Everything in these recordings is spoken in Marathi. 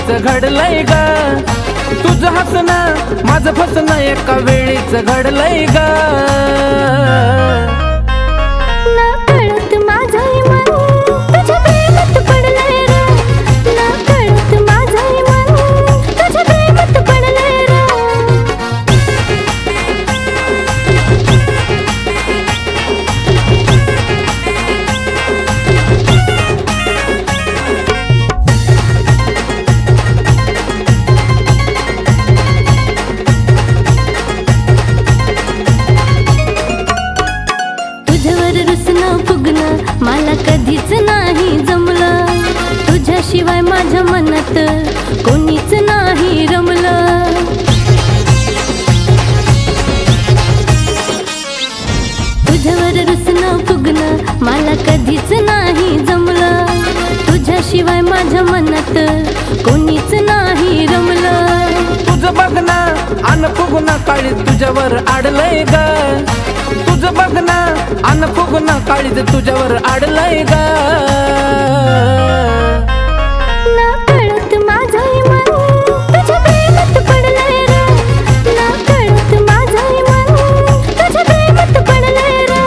वेळीच घडलंय ग, तुझं हसणं माझं फसणं एका वेळीच घडलंय ग। नकळत माझं मन तुझ्या प्रेमात पडलंय रे, नकळत माझं मन तुझ्या प्रेमात पडलंय रे। तुझ्यावर रुसणं फुगणं मला कधीच नाही जमलं, तुझ्याशिवाय माझ्या मनात कोणीच नाही रमलं। तुझ्यावर रुसणं फुगणं मला कधीच नाही जमलं, तुझ्याशिवाय माझ्या मनात कोणीच नाही रमलं। तुझं बघणं अन फुगणं काळीज तुझ्यावर आडलंय ग, तुझं बघणं अन फुगणं काळीज तुझ्यावर आडलंय ग। नकळत माझं मन तुझ्या प्रेमात पडलंय रे, नकळत माझं मन तुझ्या प्रेमात पडलंय रे।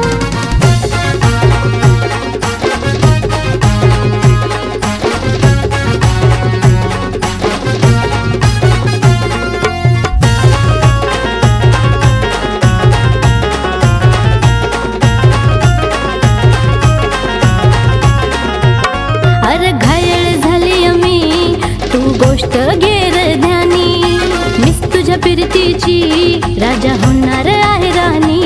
अरे घायल झाली मी तू गोष्ट घेर ध्यानी, मीच तुझ्या प्रीतीची राजा होणार आहे राणी।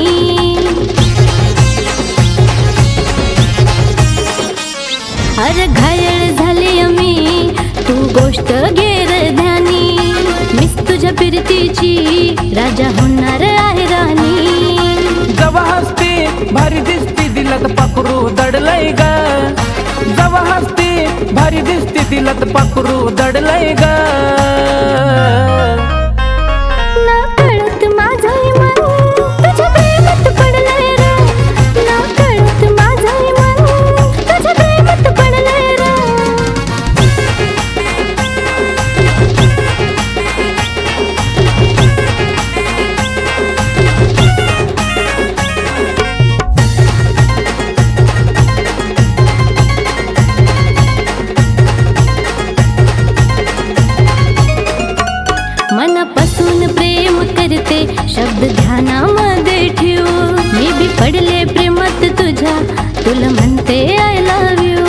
अरे घायल झाली मी तू गोष्ट घेर ध्यानी, मीच तुझ्या प्रीतीची राजा होणार आहे राणी। जवा हसती भारी दिसती दिलात पाखरू दडलंय ग, जवा हसती भारी दिसती दिलात पाखरू दडलंय ग। नकळत माझं मन तुझ्या प्रेमात पडलंय रे, नकळत माझं मन तुझ्या प्रेमात पडलंय रे। मनापासून प्रेम करते शब्द ध्यानामध्ये ठेव, मी बी पडले प्रेमात तुझ्या तुला म्हणते आय लव्ह यू।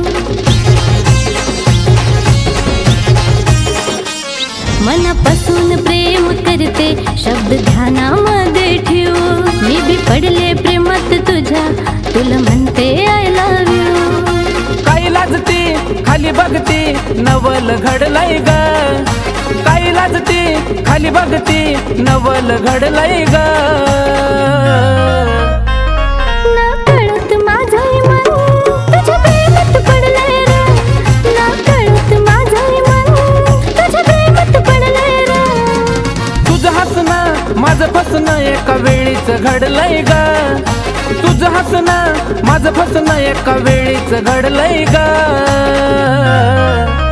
मनापासून प्रेम करते शब्द ध्यानामध्ये ठेव, मी बी पडले प्रेमात तुझ्या तुला म्हणते आय लव्ह यू। काही लाजती खाली बघती नवल घडलंय ग, काही लाजती खाली बघती नवल घडलंय ग। नकळत माझं मन तुझ्या प्रेमात पडलंय रे, नकळत माझं मन तुझ्या प्रेमात पडलंय रे। तुझं हसणं माझं फसणं एका वेळीच घडलंय ग, तुझं हसणं माझं फसणं एका वेळीच घडलंय ग।